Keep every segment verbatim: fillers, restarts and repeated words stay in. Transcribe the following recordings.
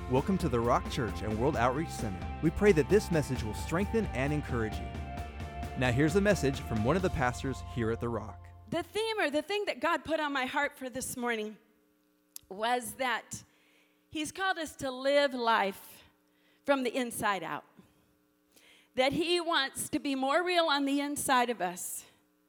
Welcome to the Rock Church and World Outreach Center. We pray that this message will strengthen and encourage you. Now here's a message from one of the pastors here at the Rock. The theme or the thing that God put on my heart for this morning was that He's called us to live life from the inside out. That He wants to be more real on the inside of us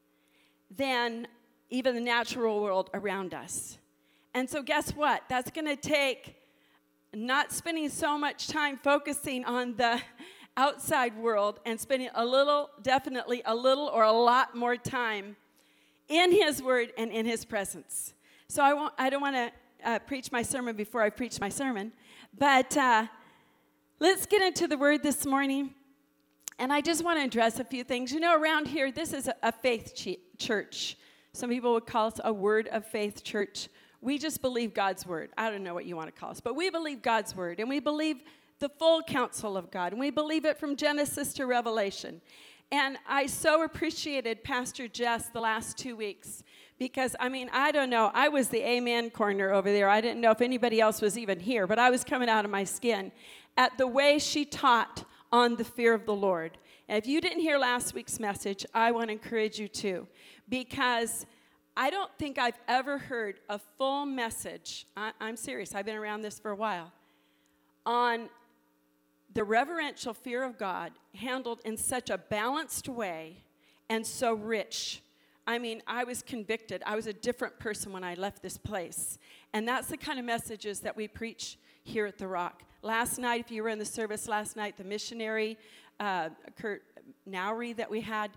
than even the natural world around us. And so guess what? That's going to take not spending so much time focusing on the outside world and spending a little, definitely a little or a lot more time in His Word and in His presence. So I, won't, I don't want to uh, preach my sermon before I preach my sermon, but uh, let's get into the Word this morning. And I just want to address a few things. You know, around here, this is a, a faith ch- church. Some people would call us a word of faith church. We just believe God's word. I don't know what you want to call us, but we believe God's word, and we believe the full counsel of God, and we believe it from Genesis to Revelation. And I so appreciated Pastor Jess the last two weeks because, I mean, I don't know. I was the amen corner over there. I didn't know if anybody else was even here, but I was coming out of my skin at the way she taught on the fear of the Lord. And if you didn't hear last week's message, I want to encourage you to, because I don't think I've ever heard a full message, I, I'm serious, I've been around this for a while, on the reverential fear of God handled in such a balanced way and so rich. I mean, I was convicted. I was a different person when I left this place. And that's the kind of messages that we preach here at The Rock. Last night, if you were in the service last night, the missionary, uh, Kurt Nowry that we had,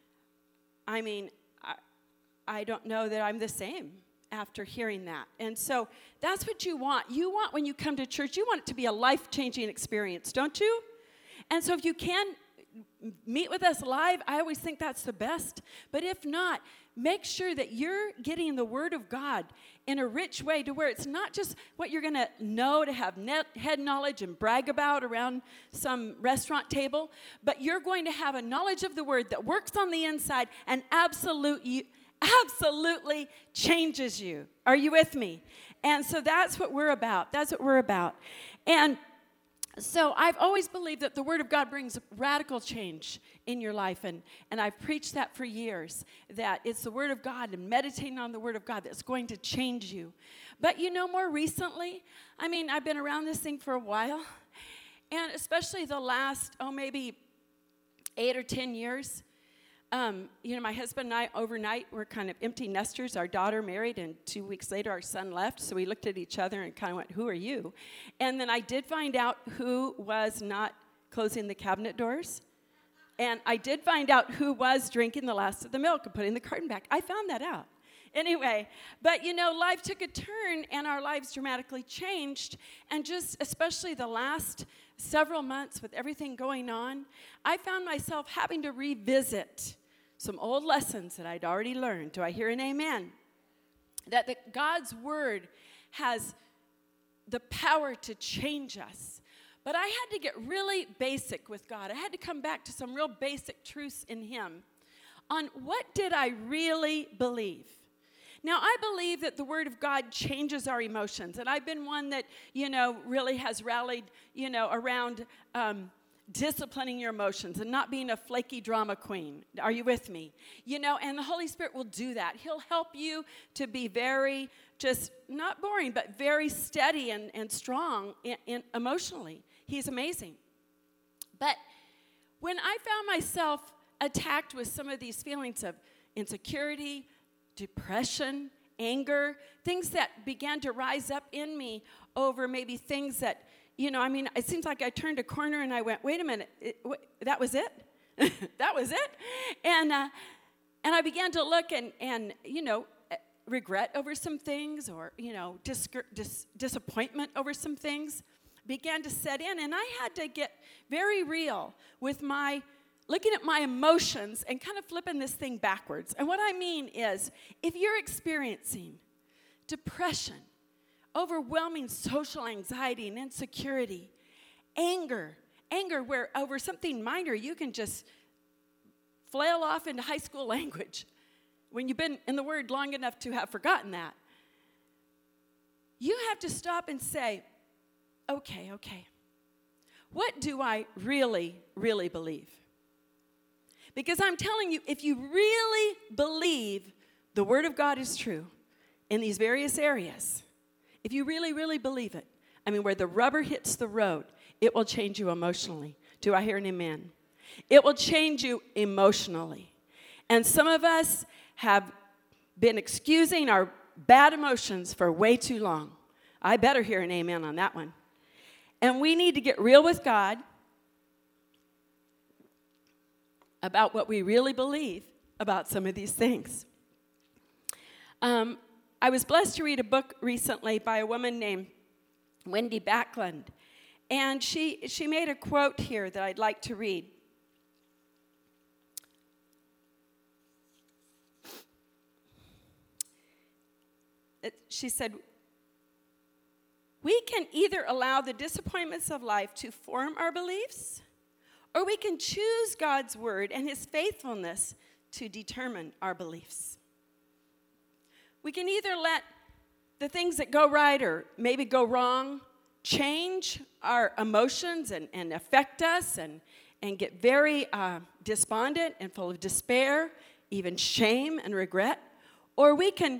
I mean, I, I don't know that I'm the same after hearing that. And so that's what you want. You want, when you come to church, you want it to be a life-changing experience, don't you? And so if you can meet with us live, I always think that's the best. But if not, make sure that you're getting the Word of God in a rich way to where it's not just what you're going to know to have net, head knowledge and brag about around some restaurant table, but you're going to have a knowledge of the Word that works on the inside and absolute, absolutely changes you. Are you with me? And so that's what we're about. That's what we're about. And so I've always believed that the Word of God brings radical change in your life, and, and I've preached that for years, that it's the Word of God and meditating on the Word of God that's going to change you. But you know, more recently, I mean, I've been around this thing for a while, and especially the last, oh, maybe eight or ten years, Um, you know, my husband and I, overnight, we're kind of empty nesters. Our daughter married, and two weeks later, our son left. So we looked at each other and kind of went, who are you? And then I did find out who was not closing the cabinet doors. And I did find out who was drinking the last of the milk and putting the carton back. I found that out. Anyway, but, you know, life took a turn, and our lives dramatically changed. And just especially the last several months with everything going on, I found myself having to revisit some old lessons that I'd already learned. Do I hear an amen? That the, God's Word has the power to change us. But I had to get really basic with God. I had to come back to some real basic truths in Him on what did I really believe. Now, I believe that the Word of God changes our emotions. And I've been one that, you know, really has rallied, you know, around um, disciplining your emotions and not being a flaky drama queen. Are you with me? You know, and the Holy Spirit will do that. He'll help you to be very, just not boring, but very steady and, and strong in, in emotionally. He's amazing. But when I found myself attacked with some of these feelings of insecurity, depression, anger, things that began to rise up in me over maybe things that, you know, I mean, it seems like I turned a corner and I went, wait a minute, it, wait, that was it? That was it? And uh, and I began to look and, and, you know, regret over some things or, you know, dis- dis- disappointment over some things began to set in. And I had to get very real with my looking at my emotions and kind of flipping this thing backwards. And what I mean is, if you're experiencing depression, overwhelming social anxiety and insecurity, anger, anger where over something minor you can just flail off into high school language when you've been in the Word long enough to have forgotten that. You have to stop and say, okay, okay. What do I really, really believe? Because I'm telling you, if you really believe the Word of God is true in these various areas, if you really, really believe it, I mean, where the rubber hits the road, it will change you emotionally. Do I hear an amen? It will change you emotionally. And some of us have been excusing our bad emotions for way too long. I better hear an amen on that one. And we need to get real with God about what we really believe about some of these things. Um, I was blessed to read a book recently by a woman named Wendy Backlund. And she, she made a quote here that I'd like to read. It, she said, "We can either allow the disappointments of life to form our beliefs, or we can choose God's word and his faithfulness to determine our beliefs. We can either let the things that go right or maybe go wrong change our emotions and, and affect us and, and get very uh, despondent and full of despair, even shame and regret, or we can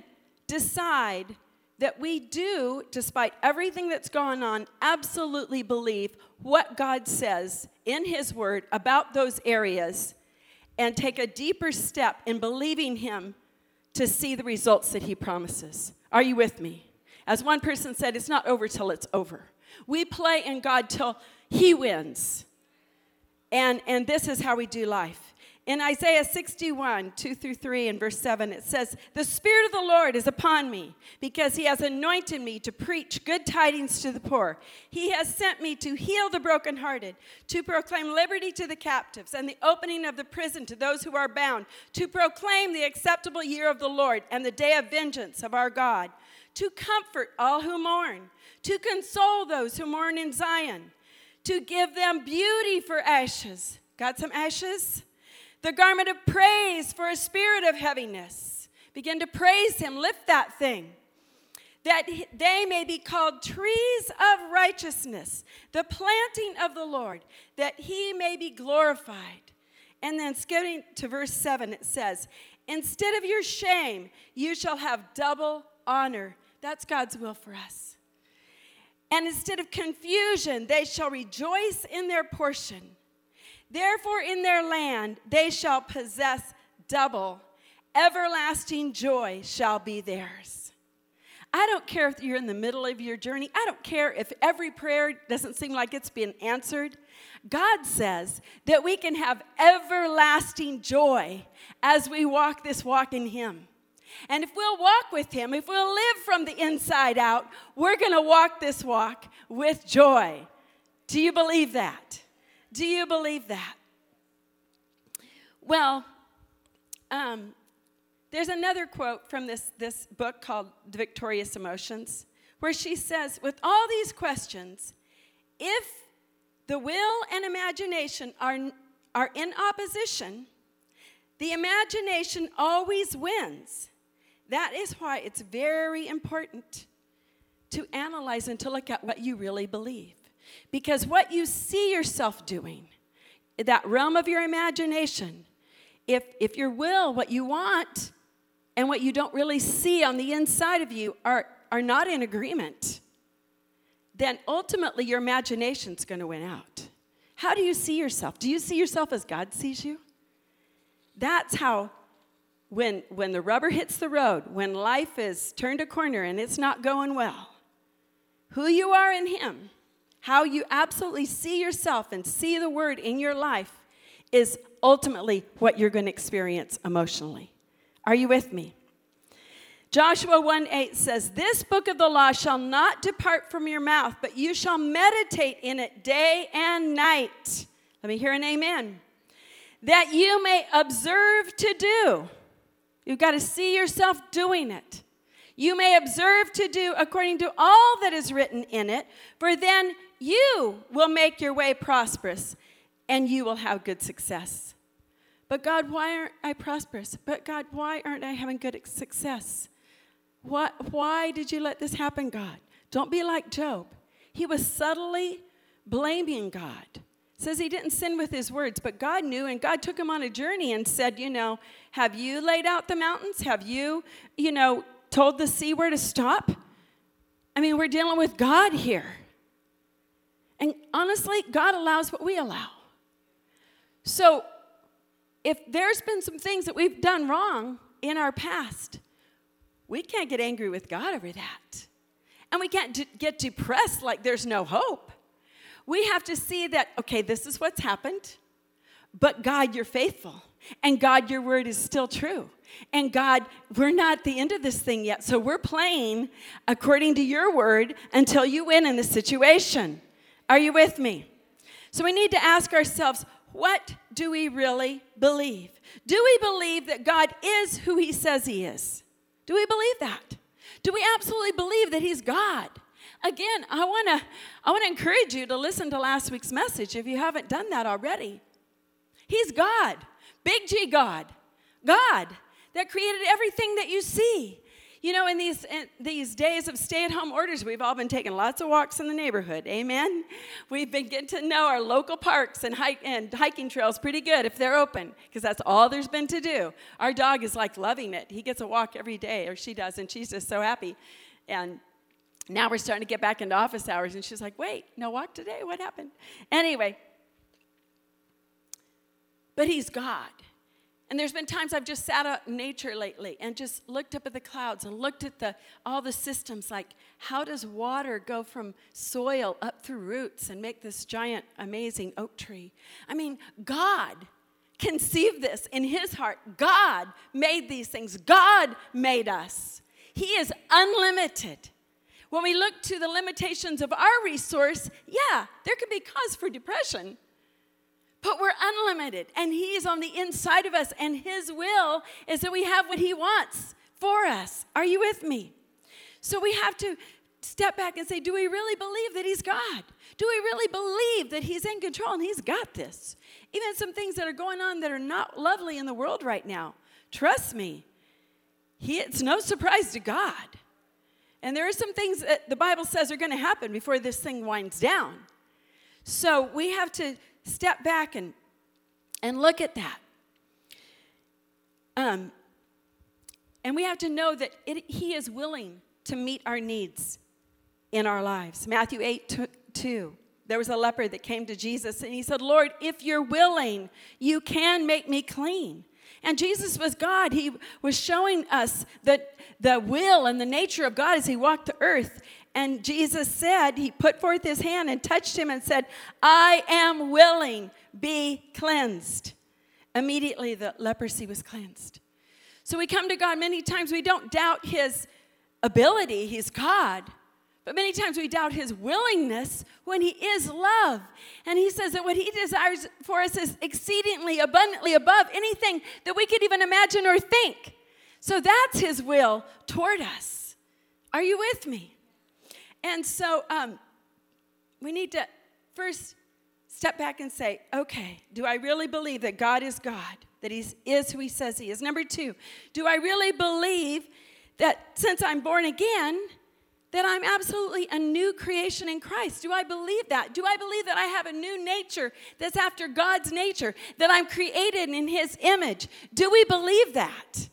decide that we do, despite everything that's going on, absolutely believe what God says in his word about those areas and take a deeper step in believing him to see the results that he promises. Are you with me? As one person said, it's not over till it's over. We play in God till he wins. And, and this is how we do life. In Isaiah sixty-one, two through three, and verse seven, it says, "The Spirit of the Lord is upon me, because he has anointed me to preach good tidings to the poor. He has sent me to heal the brokenhearted, to proclaim liberty to the captives, and the opening of the prison to those who are bound, to proclaim the acceptable year of the Lord and the day of vengeance of our God, to comfort all who mourn, to console those who mourn in Zion, to give them beauty for ashes." Got some ashes? "The garment of praise for a spirit of heaviness." Begin to praise him. Lift that thing. "That they may be called trees of righteousness, the planting of the Lord, that he may be glorified." And then skipping to verse seven, it says, "Instead of your shame, you shall have double honor." That's God's will for us. "And instead of confusion, they shall rejoice in their portion. Therefore, in their land, they shall possess double. Everlasting joy shall be theirs." I don't care if you're in the middle of your journey. I don't care if every prayer doesn't seem like it's been answered. God says that we can have everlasting joy as we walk this walk in him. And if we'll walk with him, if we'll live from the inside out, we're going to walk this walk with joy. Do you believe that? Do you believe that? Well, um, there's another quote from this, this book called The Victorious Emotions, where she says, with all these questions, if the will and imagination are, are in opposition, the imagination always wins. That is why it's very important to analyze and to look at what you really believe. Because what you see yourself doing, that realm of your imagination, if, if your will, what you want, and what you don't really see on the inside of you are, are not in agreement, then ultimately your imagination's going to win out. How do you see yourself? Do you see yourself as God sees you? That's how, when, when the rubber hits the road, when life is turned a corner and it's not going well, who you are in him, how you absolutely see yourself and see the word in your life is ultimately what you're going to experience emotionally. Are you with me? Joshua one eight says, "This book of the law shall not depart from your mouth, but you shall meditate in it day and night." Let me hear an amen. "That you may observe to do." You've got to see yourself doing it. "You may observe to do according to all that is written in it, for then you will make your way prosperous, and you will have good success." But God, why aren't I prosperous? But God, why aren't I having good success? What, why did you let this happen, God? Don't be like Job. he was subtly blaming God. It says he didn't sin with his words, but God knew, and God took him on a journey and said, you know, have you laid out the mountains? Have you, you know, told the sea where to stop? I mean, we're dealing with God here. And honestly, God allows what we allow. So if there's been some things that we've done wrong in our past, we can't get angry with God over that. And we can't d- get depressed like there's no hope. We have to see that, okay, this is what's happened, but God, you're faithful. And God, your word is still true. And God, we're not at the end of this thing yet, so we're playing according to your word until you win in the situation. Are you with me? So we need to ask ourselves, what do we really believe? Do we believe that God is who he says he is? Do we believe that? Do we absolutely believe that he's God? Again, I want to I want to encourage you to listen to last week's message if you haven't done that already. He's God, big G God, God that created everything that you see. You know, in these in these days of stay-at-home orders, we've all been taking lots of walks in the neighborhood. Amen? We've been getting to know our local parks and, hike, and hiking trails pretty good if they're open, because that's all there's been to do. Our dog is like loving it. He gets a walk every day, or she does, and she's just so happy. And now we're starting to get back into office hours, and she's like, wait, no walk today? What happened? Anyway, but he's God. And there's been times I've just sat out in nature lately and just looked up at the clouds and looked at the all the systems, like how does water go from soil up through roots and make this giant, amazing oak tree? I mean, God conceived this in his heart. God made these things. God made us. He is unlimited. When we look to the limitations of our resource, yeah, there could be cause for depression. But we're unlimited, and he is on the inside of us, and his will is that we have what he wants for us. Are you with me? So we have to step back and say, do we really believe that he's God? Do we really believe that he's in control and he's got this? Even some things that are going on that are not lovely in the world right now. Trust me, he, it's no surprise to God. And there are some things that the Bible says are going to happen before this thing winds down. So we have to step back and, and look at that. Um, and we have to know that it, he is willing to meet our needs in our lives. Matthew eight, two. There was a leper that came to Jesus, and he said, Lord, if you're willing, you can make me clean. And Jesus was God. He was showing us that the will and the nature of God as he walked the earth. And Jesus said, he put forth his hand and touched him and said, I am willing, be cleansed. Immediately the leprosy was cleansed. So we come to God many times. We don't doubt his ability. He's God. But many times we doubt his willingness when he is love. And he says that what he desires for us is exceedingly abundantly above anything that we could even imagine or think. So that's his will toward us. Are you with me? And so um, we need to first step back and say, okay, do I really believe that God is God, that he is who he says he is? Number two, do I really believe that since I'm born again, that I'm absolutely a new creation in Christ? Do I believe that? Do I believe that I have a new nature that's after God's nature, that I'm created in his image? Do we believe that?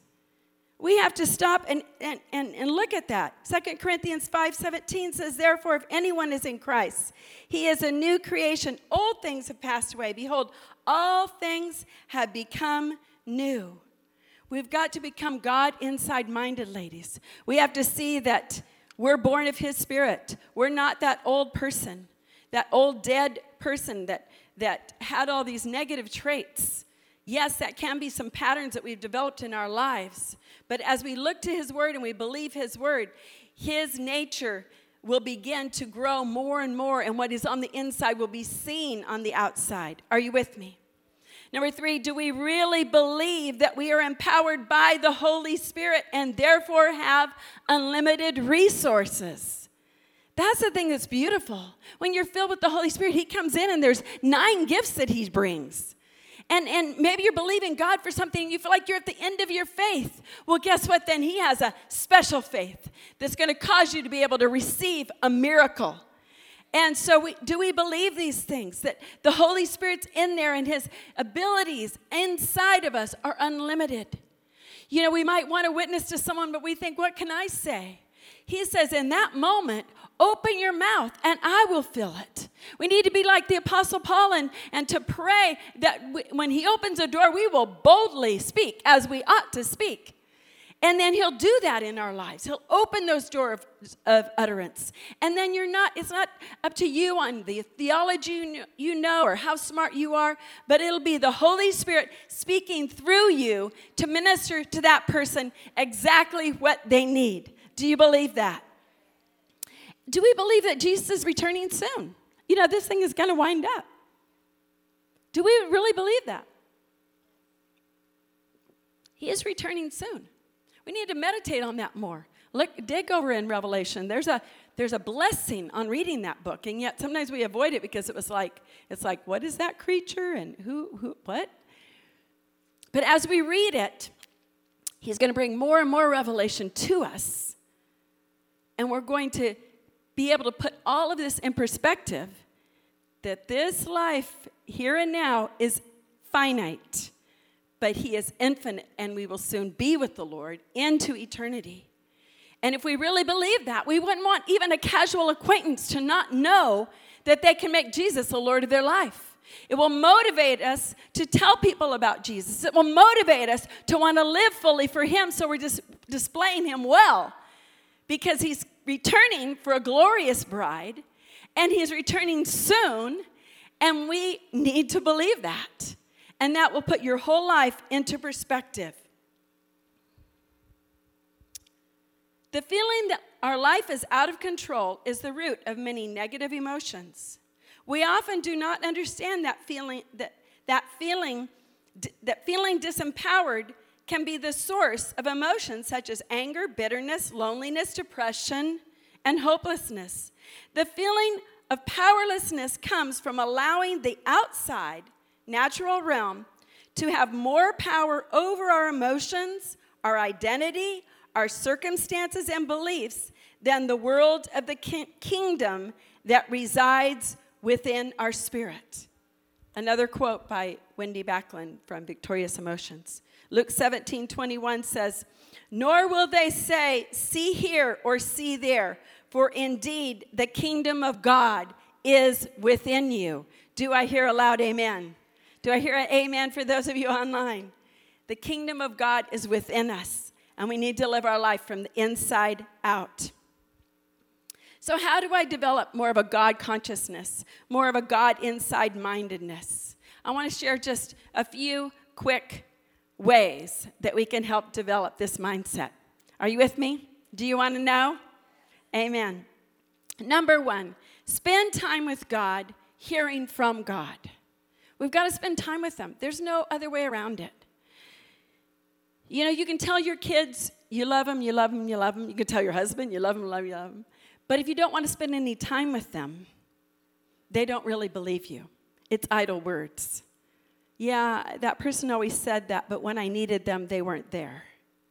We have to stop and, and, and, and look at that. Second Corinthians five seventeen says, therefore, if anyone is in Christ, he is a new creation. Old things have passed away. Behold, all things have become new. We've got to become God inside-minded, ladies. We have to see that we're born of his spirit. We're not that old person, that old dead person that, that had all these negative traits. Yes, that can be some patterns that we've developed in our lives. But as we look to his word and we believe his word, his nature will begin to grow more and more, and what is on the inside will be seen on the outside. Are you with me? Number three, do we really believe that we are empowered by the Holy Spirit and therefore have unlimited resources? That's the thing that's beautiful. When you're filled with the Holy Spirit, he comes in and there's nine gifts that he brings. And, and maybe you're believing God for something, you feel like you're at the end of your faith. Well, guess what? Then he has a special faith that's going to cause you to be able to receive a miracle. And so we, do we believe these things, that the Holy Spirit's in there and his abilities inside of us are unlimited? You know, we might want to witness to someone, but we think, what can I say? He says, in that moment, open your mouth and I will fill it. We need to be like the Apostle Paul and, and to pray that we, when he opens a door, we will boldly speak as we ought to speak. And then he'll do that in our lives. He'll open those doors of, of utterance. And then you're not, it's not up to you on the theology you know, you know or how smart you are, but it'll be the Holy Spirit speaking through you to minister to that person exactly what they need. Do you believe that? Do we believe that Jesus is returning soon? You know, this thing is going to wind up. Do we really believe that? He is returning soon. We need to meditate on that more. Look, dig over in Revelation. There's a there's a blessing on reading that book, and yet sometimes we avoid it because it was like it's like what is that creature and who who what? But as we read it, he's going to bring more and more revelation to us, and we're going to be able to put all of this in perspective. That this life here and now is finite. But he is infinite, and we will soon be with the Lord into eternity. And if we really believe that, we wouldn't want even a casual acquaintance to not know that they can make Jesus the Lord of their life. It will motivate us to tell people about Jesus. It will motivate us to want to live fully for him, so we're just displaying him well. Because he's returning for a glorious bride, and he's returning soon, and we need to believe that. And that will put your whole life into perspective. The feeling that our life is out of control is the root of many negative emotions. We often do not understand that feeling, that, that feeling, that feeling disempowered can be the source of emotions such as anger, bitterness, loneliness, depression, and hopelessness. The feeling of powerlessness comes from allowing the outside natural realm to have more power over our emotions, our identity, our circumstances and beliefs than the world of the ki- kingdom that resides within our spirit. Another quote by Wendy Backlund from Victorious Emotions. Luke seventeen twenty-one says, "Nor will they say, 'See here,' or 'See there,' for indeed the kingdom of God is within you." Do I hear a loud amen? Do I hear an amen for those of you online? The kingdom of God is within us, and we need to live our life from the inside out. So how do I develop more of a God consciousness, more of a God inside mindedness? I want to share just a few quick ways that we can help develop this mindset. Are you with me? Do you want to know? Amen. Number one, spend time with God, hearing from God. We've got to spend time with them. There's no other way around it. You know, you can tell your kids you love them, you love them, you love them. You can tell your husband you love them, love you, love them. But if you don't want to spend any time with them, they don't really believe you. It's idle words. Yeah, that person always said that, but when I needed them, they weren't there.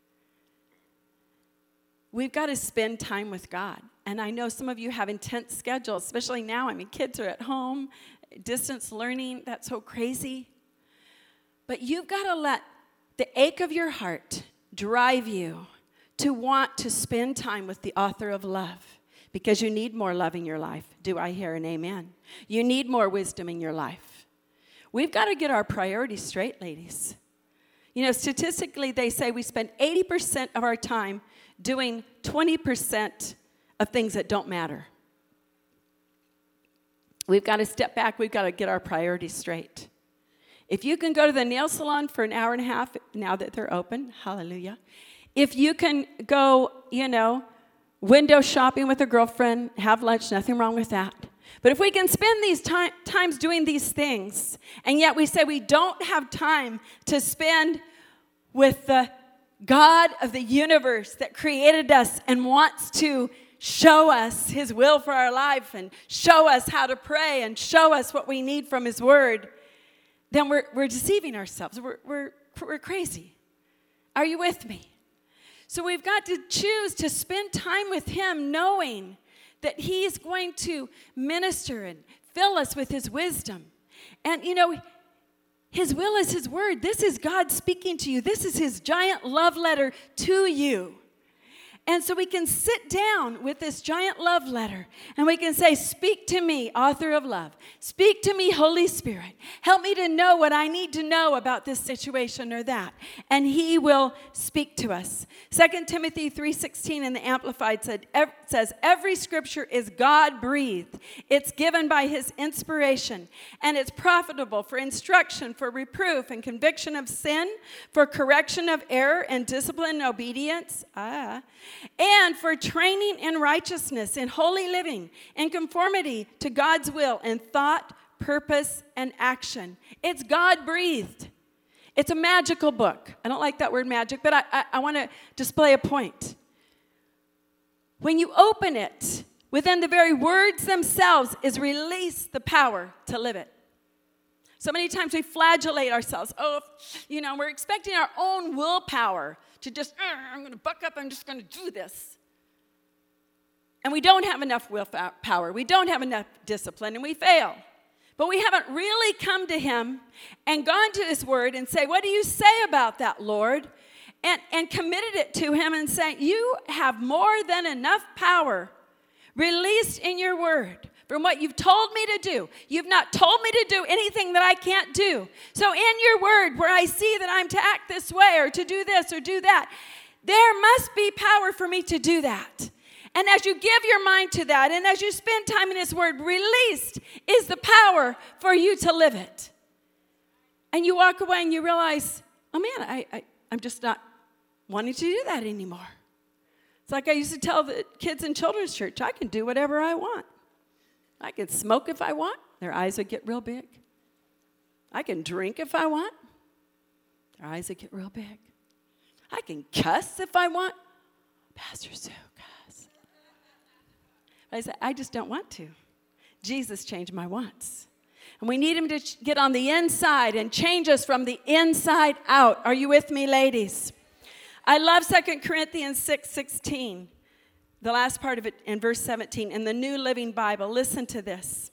We've got to spend time with God. And I know some of you have intense schedules, especially now. I mean, kids are at home. Distance learning, that's so crazy. But you've got to let the ache of your heart drive you to want to spend time with the author of love, because you need more love in your life. Do I hear an amen? You need more wisdom in your life. We've got to get our priorities straight, ladies. You know, statistically, they say we spend eighty percent of our time doing twenty percent of things that don't matter. We've got to step back. We've got to get our priorities straight. If you can go to the nail salon for an hour and a half, now that they're open, hallelujah. If you can go, you know, window shopping with a girlfriend, have lunch, nothing wrong with that. But if we can spend these time, times doing these things, and yet we say we don't have time to spend with the God of the universe that created us and wants to show us his will for our life and show us how to pray and show us what we need from his word, then we're, we're deceiving ourselves. We're, we're, we're crazy. Are you with me? So we've got to choose to spend time with him knowing that he is going to minister and fill us with his wisdom. And, you know, his will is his word. This is God speaking to you. This is his giant love letter to you. And so we can sit down with this giant love letter and we can say, speak to me, author of love. Speak to me, Holy Spirit. Help me to know what I need to know about this situation or that. And he will speak to us. Second Timothy three sixteen in the Amplified said, says, every scripture is God-breathed. It's given by his inspiration, and it's profitable for instruction, for reproof and conviction of sin, for correction of error and discipline and obedience. Ah. And for training in righteousness, in holy living, in conformity to God's will, in thought, purpose, and action. It's God-breathed. It's a magical book. I don't like that word magic, but I, I, I want to display a point. When you open it, within the very words themselves is released the power to live it. So many times we flagellate ourselves. Oh, you know, we're expecting our own willpower to just, I'm going to buck up, I'm just going to do this. And we don't have enough willpower. We don't have enough discipline, and we fail. But we haven't really come to him and gone to his word and say, what do you say about that, Lord? And, and committed it to him and saying, you have more than enough power released in your word from what you've told me to do. You've not told me to do anything that I can't do. So in your word, where I see that I'm to act this way or to do this or do that, there must be power for me to do that. And as you give your mind to that, and as you spend time in his word, released is the power for you to live it. And you walk away and you realize, oh man, I, I, I'm just not wanting to do that anymore. It's like I used to tell the kids in children's church, I can do whatever I want. I can smoke if I want. Their eyes would get real big. I can drink if I want. Their eyes would get real big. I can cuss if I want. Pastor Sue, cuss. But I said, I just don't want to. Jesus changed my wants. And we need him to get on the inside and change us from the inside out. Are you with me, ladies? I love Second Corinthians six sixteen. The last part of it in verse seventeen in the New Living Bible. Listen to this.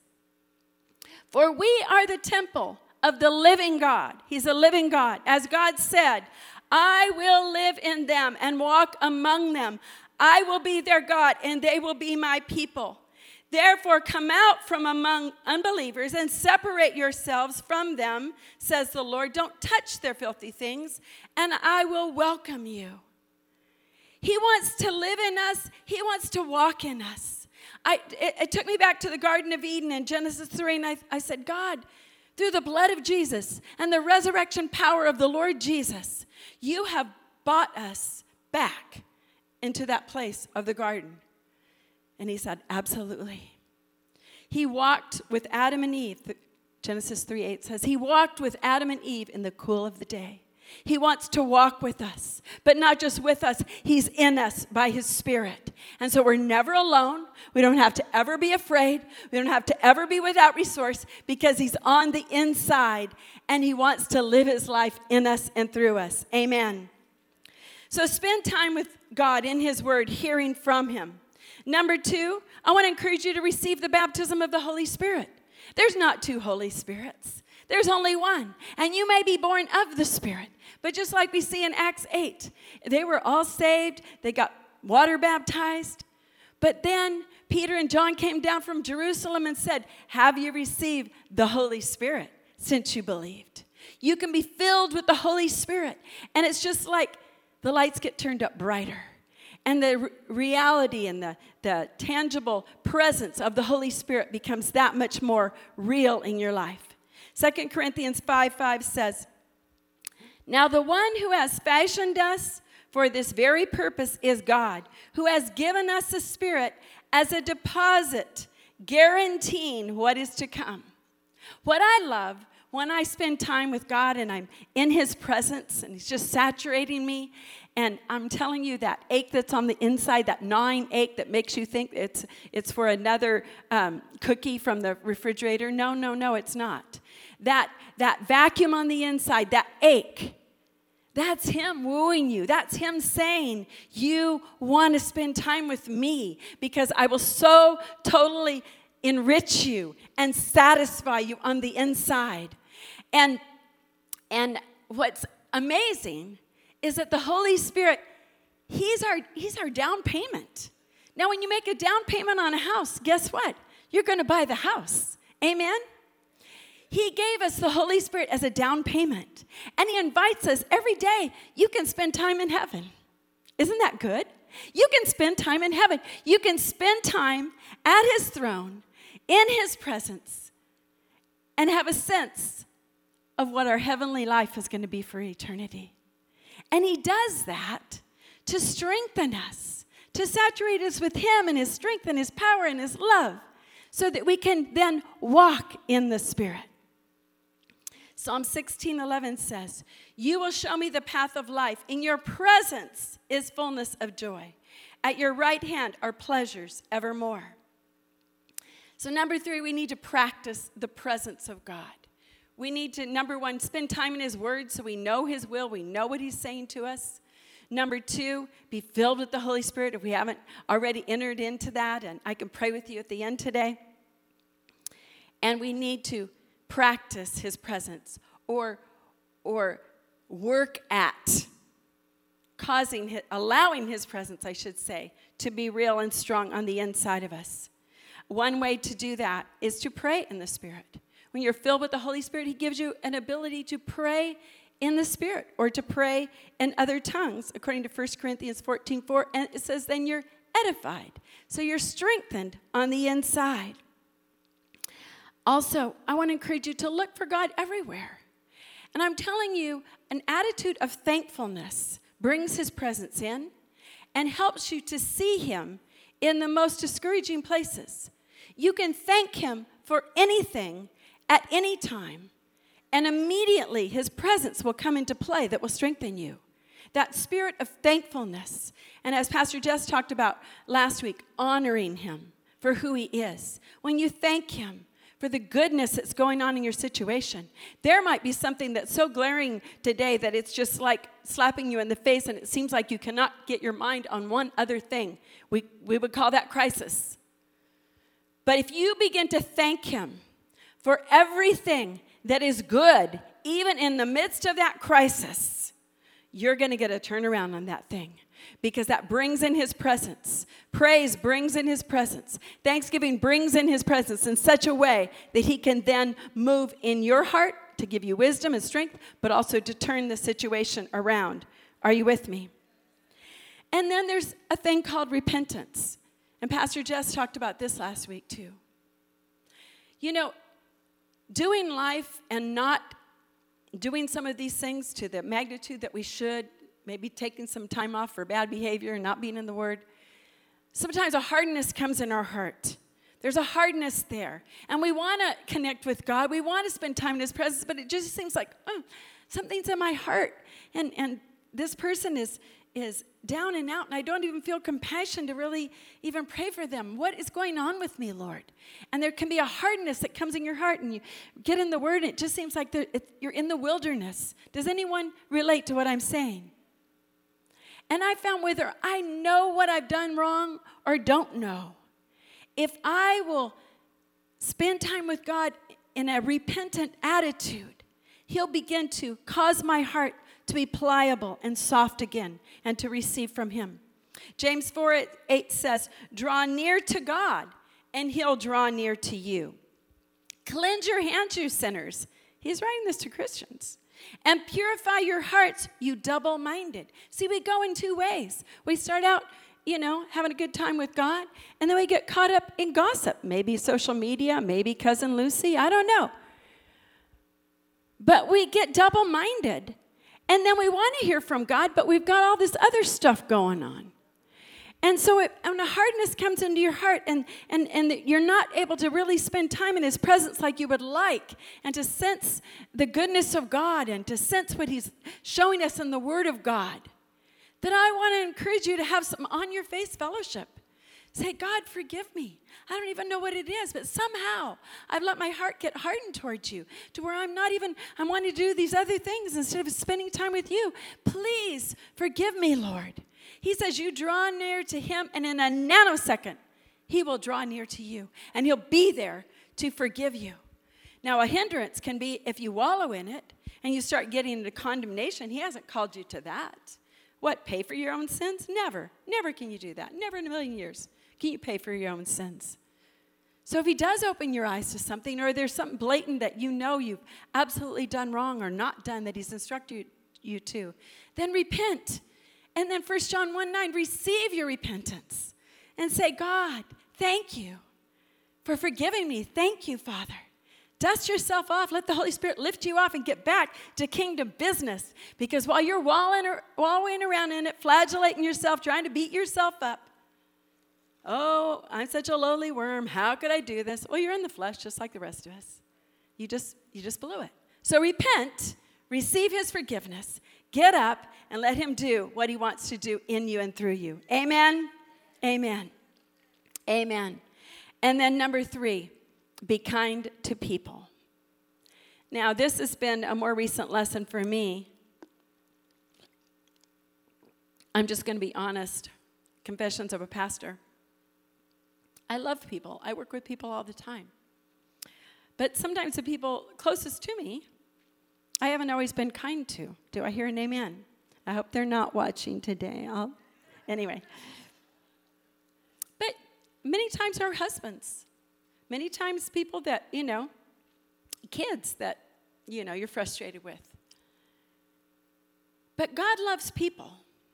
For we are the temple of the living God. He's a living God. As God said, I will live in them and walk among them. I will be their God, and they will be my people. Therefore, come out from among unbelievers and separate yourselves from them, says the Lord. Don't touch their filthy things, and I will welcome you. He wants to live in us. He wants to walk in us. I, it, it took me back to the Garden of Eden in Genesis three, and I, I said, God, through the blood of Jesus and the resurrection power of the Lord Jesus, you have bought us back into that place of the garden. And he said, absolutely. He walked with Adam and Eve. Genesis three eight says, he walked with Adam and Eve in the cool of the day. He wants to walk with us, but not just with us. He's in us by his Spirit. And so we're never alone. We don't have to ever be afraid. We don't have to ever be without resource because he's on the inside and he wants to live his life in us and through us. Amen. So spend time with God in his word, hearing from him. Number two, I want to encourage you to receive the baptism of the Holy Spirit. There's not two Holy Spirits. There's only one. And you may be born of the Spirit. But just like we see in Acts eight, they were all saved. They got water baptized. But then Peter and John came down from Jerusalem and said, have you received the Holy Spirit since you believed? You can be filled with the Holy Spirit. And it's just like the lights get turned up brighter. And the re- reality and the, the tangible presence of the Holy Spirit becomes that much more real in your life. Second Corinthians five five says, now the one who has fashioned us for this very purpose is God, who has given us the Spirit as a deposit, guaranteeing what is to come. What I love when I spend time with God and I'm in his presence and he's just saturating me, and I'm telling you that ache that's on the inside, that gnawing ache that makes you think it's it's for another um, cookie from the refrigerator. No, no, no, it's not. That, that vacuum on the inside, that ache That's him wooing you. That's him saying, you want to spend time with me because I will so totally enrich you and satisfy you on the inside. And, and what's amazing is that the Holy Spirit, he's our, he's our down payment. Now, when you make a down payment on a house, guess what? You're going to buy the house. Amen? He gave us the Holy Spirit as a down payment. And he invites us every day. You can spend time in heaven. Isn't that good? You can spend time in heaven. You can spend time at his throne, in his presence, and have a sense of what our heavenly life is going to be for eternity. And he does that to strengthen us, to saturate us with him and his strength and his power and his love, so that we can then walk in the Spirit. Psalm sixteen eleven says, you will show me the path of life. In your presence is fullness of joy. At your right hand are pleasures evermore. So number three, we need to practice the presence of God. We need to, number one, spend time in his word so we know his will. We know what he's saying to us. Number two, be filled with the Holy Spirit if we haven't already entered into that. And I can pray with you at the end today. And we need to practice his presence or, or work at causing, his, allowing his presence, I should say, to be real and strong on the inside of us. One way to do that is to pray in the Spirit. When you're filled with the Holy Spirit, he gives you an ability to pray in the Spirit or to pray in other tongues, according to First Corinthians fourteen four. And it says, then you're edified. So you're strengthened on the inside. Also, I want to encourage you to look for God everywhere. And I'm telling you, an attitude of thankfulness brings his presence in and helps you to see him in the most discouraging places. You can thank him for anything at any time, and immediately his presence will come into play that will strengthen you. That spirit of thankfulness. And as Pastor Jess talked about last week, honoring him for who he is. When you thank him for the goodness that's going on in your situation, there might be something that's so glaring today that it's just like slapping you in the face and it seems like you cannot get your mind on one other thing. We, we would call that crisis. But if you begin to thank him for everything that is good, even in the midst of that crisis, you're going to get a turnaround on that thing because that brings in his presence. Praise brings in his presence. Thanksgiving brings in his presence in such a way that he can then move in your heart to give you wisdom and strength, but also to turn the situation around. Are you with me? And then there's a thing called repentance. And Pastor Jess talked about this last week too. You know, doing life and not doing some of these things to the magnitude that we should, maybe taking some time off for bad behavior and not being in the Word, sometimes a hardness comes in our heart. There's a hardness there. And we want to connect with God. We want to spend time in his presence, but it just seems like, oh, something's in my heart. And and this person is is down and out, and I don't even feel compassion to really even pray for them. What is going on with me, Lord? And there can be a hardness that comes in your heart, and you get in the Word, and it just seems like it, you're in the wilderness. Does anyone relate to what I'm saying? And I found whether I know what I've done wrong or don't know, if I will spend time with God in a repentant attitude, he'll begin to cause my heart to be pliable and soft again and to receive from him. James four eight says, draw near to God and he'll draw near to you. Cleanse your hands, you sinners. He's writing this to Christians. And purify your hearts, you double-minded. See, we go in two ways. We start out, you know, having a good time with God, and then we get caught up in gossip. Maybe social media, maybe Cousin Lucy, I don't know. But we get double-minded. And then we want to hear from God, but we've got all this other stuff going on. And so it, when a hardness comes into your heart and, and, and you're not able to really spend time in his presence like you would like and to sense the goodness of God and to sense what he's showing us in the Word of God, then I want to encourage you to have some on-your-face fellowship. Say, God, forgive me. I don't even know what it is, but somehow I've let my heart get hardened towards you to where I'm not even, I'm wanting to do these other things instead of spending time with you. Please forgive me, Lord. He says you draw near to him, and in a nanosecond, he will draw near to you, and he'll be there to forgive you. Now, a hindrance can be if you wallow in it and you start getting into condemnation. He hasn't called you to that. What, pay for your own sins? Never. Never can you do that. Never in a million years can you pay for your own sins. So if he does open your eyes to something, or there's something blatant that you know you've absolutely done wrong or not done that he's instructed you to, then repent. And then First John one nine, receive your repentance and say, God, thank you for forgiving me. Thank you, Father. Dust yourself off. Let the Holy Spirit lift you off and get back to kingdom business. Because while you're wallowing, wallowing around in it, flagellating yourself, trying to beat yourself up, oh, I'm such a lowly worm. How could I do this? Well, you're in the flesh just like the rest of us. You just, you just blew it. So repent, receive his forgiveness, get up, and let him do what he wants to do in you and through you. Amen? Amen. Amen. And then number three, be kind to people. Now, this has been a more recent lesson for me. I'm just going to be honest. Confessions of a pastor. I love people. I work with people all the time. But sometimes the people closest to me, I haven't always been kind to. Do I hear an amen? I hope they're not watching today. I'll, anyway. But many times our husbands. Many times people that, you know, kids that, you know, you're frustrated with. But God loves people.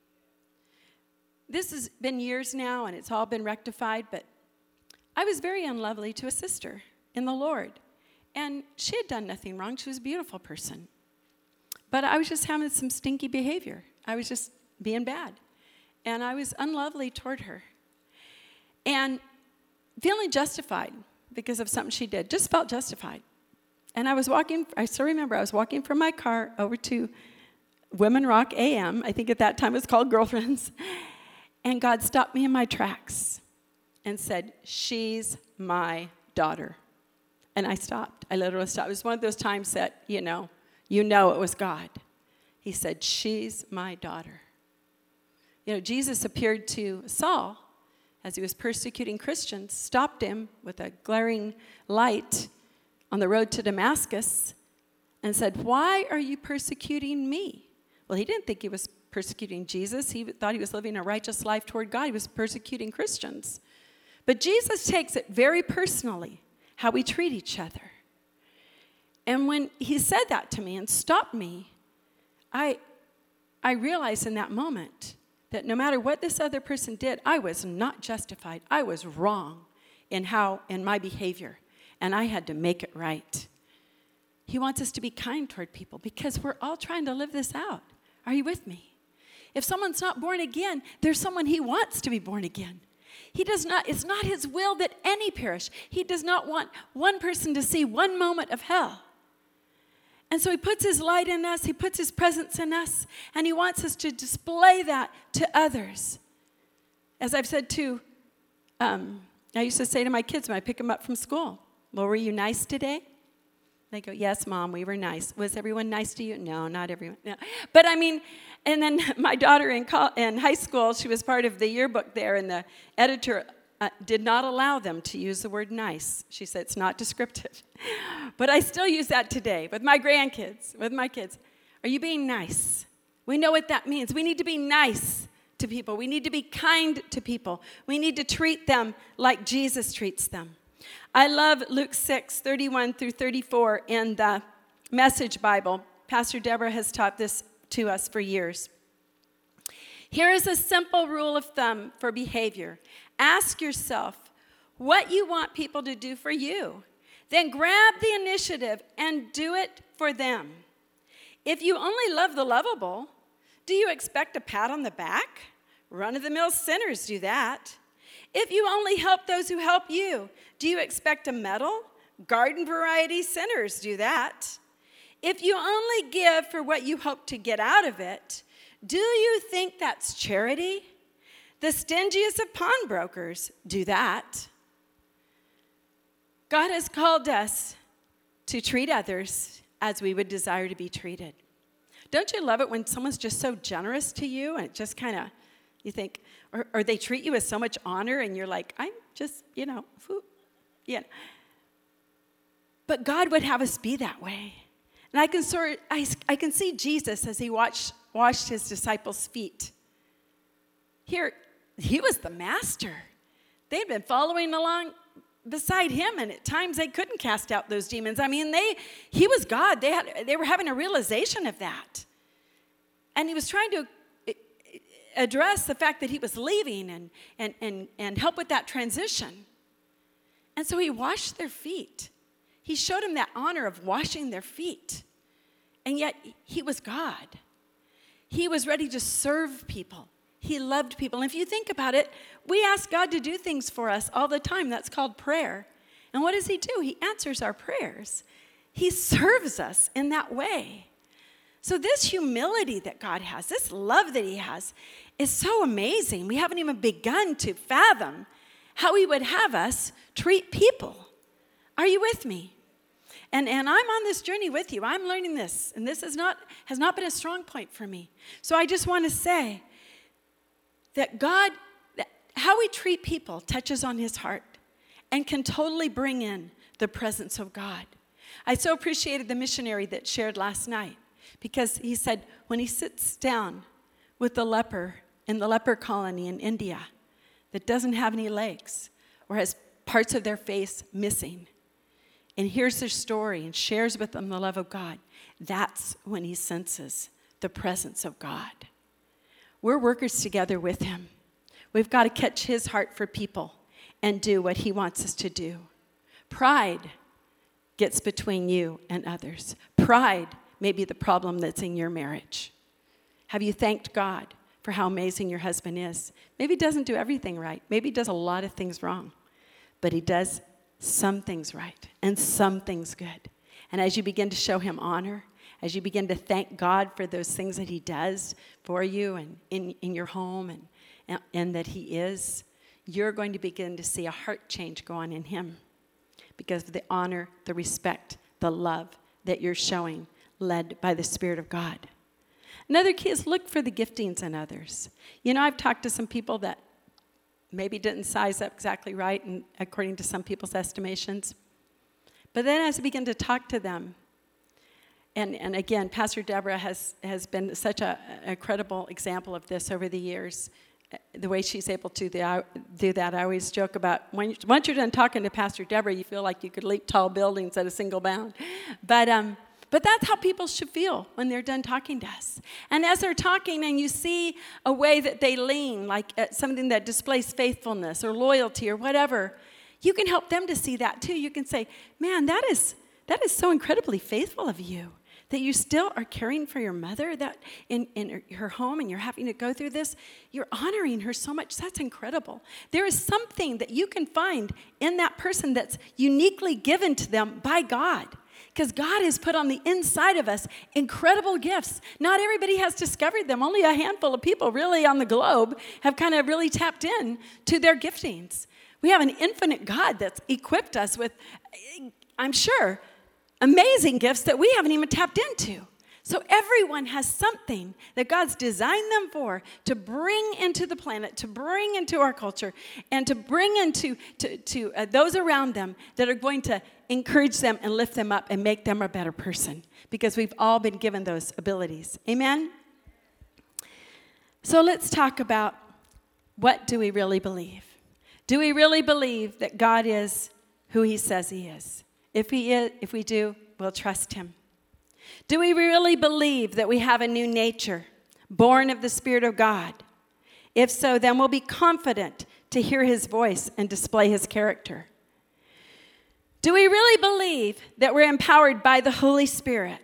This has been years now, and it's all been rectified, but I was very unlovely to a sister in the Lord. And she had done nothing wrong. She was a beautiful person. But I was just having some stinky behavior. I was just being bad. And I was unlovely toward her. And feeling justified because of something she did. Just felt justified. And I was walking, I still remember, I was walking from my car over to Women Rock A M. I think at that time it was called Girlfriends. And God stopped me in my tracks and said, she's my daughter. And I stopped. I literally stopped. It was one of those times that, you know, you know it was God. He said, she's my daughter. You know, Jesus appeared to Saul as he was persecuting Christians, stopped him with a glaring light on the road to Damascus and said, why are you persecuting me? Well, he didn't think he was persecuting Jesus. He thought he was living a righteous life toward God. He was persecuting Christians. But Jesus takes it very personally, how we treat each other. And when he said that to me and stopped me, I, I realized in that moment that no matter what this other person did, I was not justified. I was wrong in how, in my behavior, and I had to make it right. He wants us to be kind toward people because we're all trying to live this out. Are you with me? If someone's not born again, there's someone he wants to be born again. He does not, it's not his will that any perish. He does not want one person to see one moment of hell. And so he puts his light in us, he puts his presence in us, and he wants us to display that to others. As I've said to, um, I used to say to my kids when I pick them up from school, well, were you nice today? They go, yes, Mom, we were nice. Was everyone nice to you? No, not everyone. No. But I mean, and then my daughter in, co- in high school, she was part of the yearbook there, and the editor uh, did not allow them to use the word nice. She said it's not descriptive. But I still use that today with my grandkids, with my kids. Are you being nice? We know what that means. We need to be nice to people. We need to be kind to people. We need to treat them like Jesus treats them. I love Luke six, thirty-one through thirty-four in the Message Bible. Pastor Deborah has taught this to us for years. Here is a simple rule of thumb for behavior. Ask yourself what you want people to do for you. Then grab the initiative and do it for them. If you only love the lovable, do you expect a pat on the back? Run-of-the-mill sinners do that. If you only help those who help you, do you expect a medal? Garden variety sinners do that. If you only give for what you hope to get out of it, do you think that's charity? The stingiest of pawnbrokers do that. God has called us to treat others as we would desire to be treated. Don't you love it when someone's just so generous to you and it just kind of, you think, or, or they treat you with so much honor and you're like, I'm just, you know, whoop, yeah. But God would have us be that way. And I can sort, I, I can see Jesus as he watched, washed his disciples' feet. Here, he was the master. They'd been following along beside him, and at times they couldn't cast out those demons. I mean, they he was God. They had they were having a realization of that. And he was trying to address the fact that he was leaving and and and, and help with that transition. And so he washed their feet. He showed them that honor of washing their feet. And yet he was God. He was ready to serve people. He loved people. And if you think about it, we ask God to do things for us all the time. That's called prayer. And what does he do? He answers our prayers. He serves us in that way. So this humility that God has, this love that he has, is so amazing. We haven't even begun to fathom how he would have us treat people. Are you with me? And, and I'm on this journey with you. I'm learning this. And this is not, has not been a strong point for me. So I just want to say that God, that how we treat people touches on his heart and can totally bring in the presence of God. I so appreciated the missionary that shared last night because he said when he sits down with the leper in the leper colony in India that doesn't have any legs or has parts of their face missing and hears their story and shares with them the love of God, that's when he senses the presence of God. We're workers together with him. We've got to catch his heart for people and do what he wants us to do. Pride gets between you and others. Pride may be the problem that's in your marriage. Have you thanked God for how amazing your husband is? Maybe he doesn't do everything right. Maybe he does a lot of things wrong. But he does some things right and some things good. And as you begin to show him honor, as you begin to thank God for those things that he does for you and in, in your home and, and, and that he is, you're going to begin to see a heart change go on in him because of the honor, the respect, the love that you're showing led by the Spirit of God. Another key is look for the giftings in others. You know, I've talked to some people that maybe didn't size up exactly right and according to some people's estimations. But then as I begin to talk to them, And, and again, Pastor Deborah has, has been such a, a credible example of this over the years, the way she's able to do that. I always joke about, when, once you're done talking to Pastor Deborah, you feel like you could leap tall buildings at a single bound. But, um, but that's how people should feel when they're done talking to us. And as they're talking and you see a way that they lean, like at something that displays faithfulness or loyalty or whatever, you can help them to see that too. You can say, man, that is, that is so incredibly faithful of you. That you still are caring for your mother that in, in her home and you're having to go through this. You're honoring her so much. That's incredible. There is something that you can find in that person that's uniquely given to them by God. Because God has put on the inside of us incredible gifts. Not everybody has discovered them. Only a handful of people really on the globe have kind of really tapped in to their giftings. We have an infinite God that's equipped us with, I'm sure, amazing gifts that we haven't even tapped into. So everyone has something that God's designed them for to bring into the planet, to bring into our culture, and to bring into to, to uh, those around them that are going to encourage them and lift them up and make them a better person, because we've all been given those abilities. Amen? So let's talk about, what do we really believe? Do we really believe that God is who he says he is? If he is, if we do, we'll trust him. Do we really believe that we have a new nature, born of the Spirit of God? If so, then we'll be confident to hear his voice and display his character. Do we really believe that we're empowered by the Holy Spirit?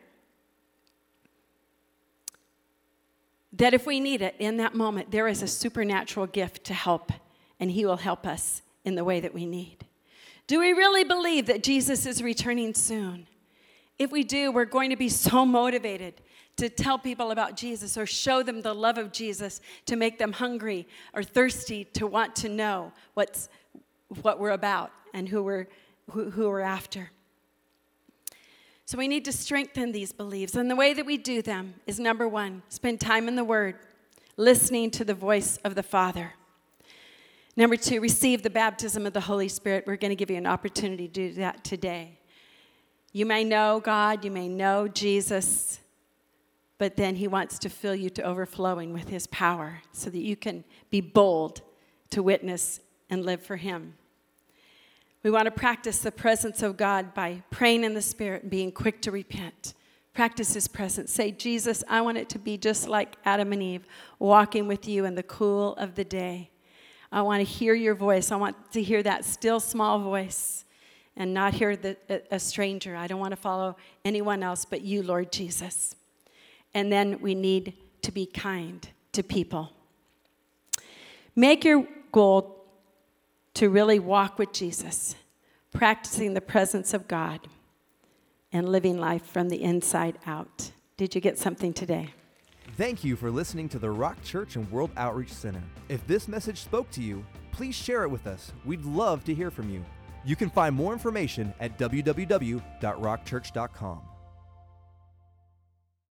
That if we need it in that moment, there is a supernatural gift to help, and he will help us in the way that we need. Do we really believe that Jesus is returning soon? if we do, we're going to be so motivated to tell people about Jesus or show them the love of Jesus, to make them hungry or thirsty to want to know what's what we're about and who we're who, who we're after. So we need to strengthen these beliefs. And the way that we do them is, number one, spend time in the Word, listening to the voice of the Father. Number two, receive the baptism of the Holy Spirit. We're going to give you an opportunity to do that today. You may know God, you may know Jesus, but then he wants to fill you to overflowing with his power so that you can be bold to witness and live for him. We want to practice the presence of God by praying in the Spirit and being quick to repent. Practice his presence. Say, Jesus, I want it to be just like Adam and Eve, walking with you in the cool of the day. I want to hear your voice. I want to hear that still small voice and not hear the, a, a stranger. I don't want to follow anyone else but you, Lord Jesus. And then we need to be kind to people. Make your goal to really walk with Jesus, practicing the presence of God and living life from the inside out. Did you get something today? Thank you for listening to the Rock Church and World Outreach Center. If this message spoke to you, please share it with us. We'd love to hear from you. You can find more information at w w w dot rock church dot com.